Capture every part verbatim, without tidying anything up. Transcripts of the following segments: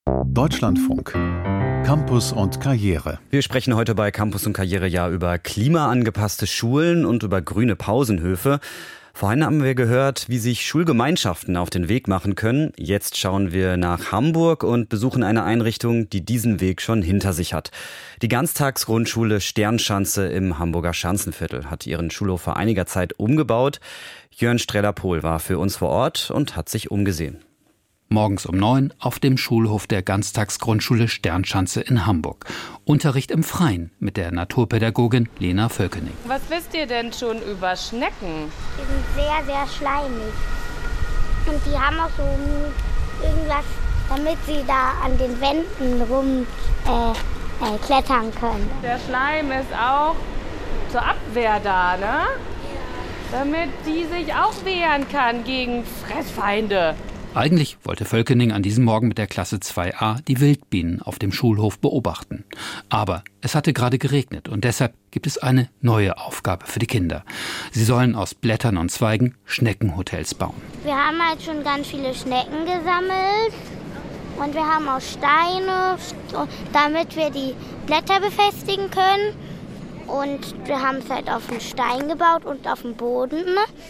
Deutschlandfunk. Campus und Karriere. Wir sprechen heute bei Campus und Karriere ja über klimaangepasste Schulen und über grüne Pausenhöfe. Vorhin haben wir gehört, wie sich Schulgemeinschaften auf den Weg machen können. Jetzt schauen wir nach Hamburg und besuchen eine Einrichtung, die diesen Weg schon hinter sich hat. Die Ganztagsgrundschule Sternschanze im Hamburger Schanzenviertel hat ihren Schulhof vor einiger Zeit umgebaut. Jörn Streller-Pohl war für uns vor Ort und hat sich umgesehen. Morgens um neun auf dem Schulhof der Ganztagsgrundschule Sternschanze in Hamburg. Unterricht im Freien mit der Naturpädagogin Lena Völkening. Was wisst ihr denn schon über Schnecken? Die sind sehr, sehr schleimig. Und die haben auch so irgendwas, damit sie da an den Wänden rum äh, äh, klettern können. Der Schleim ist auch zur Abwehr da, ne? Damit die sich auch wehren kann gegen Fressfeinde. Eigentlich wollte Völkening an diesem Morgen mit der Klasse zwei a die Wildbienen auf dem Schulhof beobachten. Aber es hatte gerade geregnet und deshalb gibt es eine neue Aufgabe für die Kinder. Sie sollen aus Blättern und Zweigen Schneckenhotels bauen. Wir haben halt schon ganz viele Schnecken gesammelt und wir haben auch Steine, damit wir die Blätter befestigen können. Und wir haben es halt auf den Stein gebaut und auf dem Boden.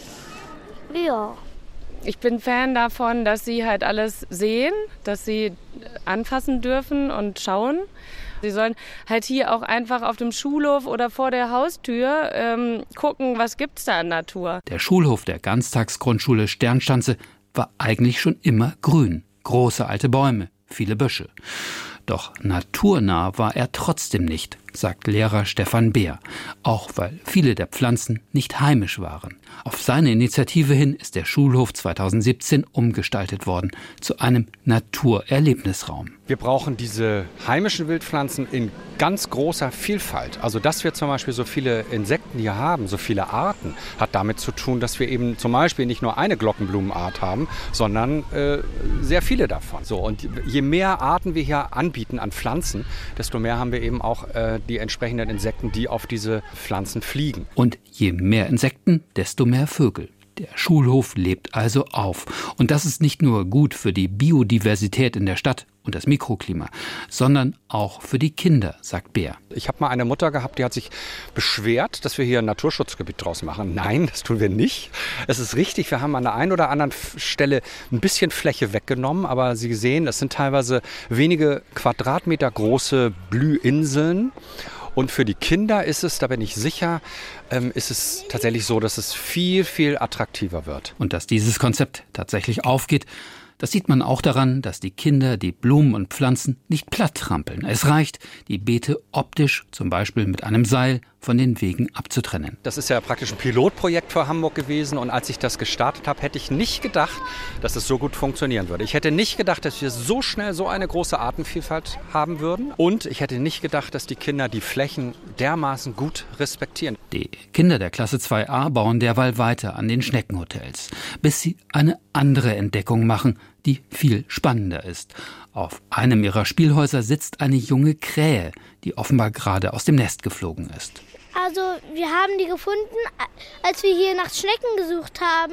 Ja. Ich bin Fan davon, dass sie halt alles sehen, dass sie anfassen dürfen und schauen. Sie sollen halt hier auch einfach auf dem Schulhof oder vor der Haustür ähm, gucken, was gibt's da an Natur. Der Schulhof der Ganztagsgrundschule Sternschanze war eigentlich schon immer grün. Große alte Bäume, viele Büsche. Doch naturnah war er trotzdem nicht, sagt Lehrer Stefan Beer, auch weil viele der Pflanzen nicht heimisch waren. Auf seine Initiative hin ist der Schulhof zweitausendsiebzehn umgestaltet worden zu einem Naturerlebnisraum. Wir brauchen diese heimischen Wildpflanzen in ganz großer Vielfalt. Also dass wir zum Beispiel so viele Insekten hier haben, so viele Arten, hat damit zu tun, dass wir eben zum Beispiel nicht nur eine Glockenblumenart haben, sondern äh, sehr viele davon. So, und je mehr Arten wir hier anbieten an Pflanzen, desto mehr haben wir eben auch äh, die entsprechenden Insekten, die auf diese Pflanzen fliegen. Und je mehr Insekten, desto mehr Vögel. Der Schulhof lebt also auf. Und das ist nicht nur gut für die Biodiversität in der Stadt und das Mikroklima, sondern auch für die Kinder, sagt Beer. Ich habe mal eine Mutter gehabt, die hat sich beschwert, dass wir hier ein Naturschutzgebiet draus machen. Nein, das tun wir nicht. Es ist richtig, wir haben an der einen oder anderen Stelle ein bisschen Fläche weggenommen, aber Sie sehen, es sind teilweise wenige Quadratmeter große Blühinseln. Und für die Kinder ist es, da bin ich sicher, ähm, ist es tatsächlich so, dass es viel, viel attraktiver wird. Und dass dieses Konzept tatsächlich aufgeht, das sieht man auch daran, dass die Kinder die Blumen und Pflanzen nicht platt trampeln. Es reicht, die Beete optisch, zum Beispiel mit einem Seil, von den Wegen abzutrennen. Das ist ja praktisch ein Pilotprojekt für Hamburg gewesen und als ich das gestartet habe, hätte ich nicht gedacht, dass es so gut funktionieren würde. Ich hätte nicht gedacht, dass wir so schnell so eine große Artenvielfalt haben würden und ich hätte nicht gedacht, dass die Kinder die Flächen dermaßen gut respektieren. Die Kinder der Klasse zwei a bauen derweil weiter an den Schneckenhotels, bis sie eine andere Entdeckung machen, die viel spannender ist. Auf einem ihrer Spielhäuser sitzt eine junge Krähe, die offenbar gerade aus dem Nest geflogen ist. Also wir haben die gefunden, als wir hier nach Schnecken gesucht haben.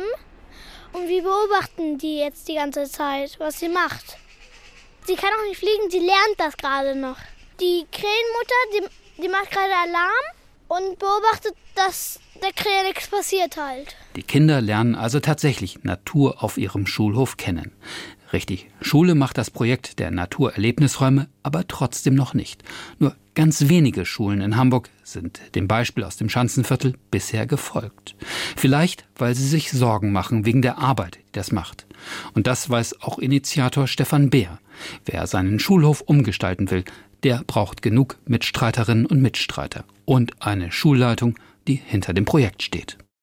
Und wir beobachten die jetzt die ganze Zeit, was sie macht. Sie kann auch nicht fliegen, sie lernt das gerade noch. Die Krähenmutter, die, die macht gerade Alarm und beobachtet, dass der Krähe nichts passiert halt. Die Kinder lernen also tatsächlich Natur auf ihrem Schulhof kennen. Richtig, Schule macht das Projekt der Naturerlebnisräume aber trotzdem noch nicht. Nur ganz wenige Schulen in Hamburg sind dem Beispiel aus dem Schanzenviertel bisher gefolgt. Vielleicht, weil sie sich Sorgen machen wegen der Arbeit, die das macht. Und das weiß auch Initiator Stefan Beer. Wer seinen Schulhof umgestalten will, der braucht genug Mitstreiterinnen und Mitstreiter und eine Schulleitung, die hinter dem Projekt steht.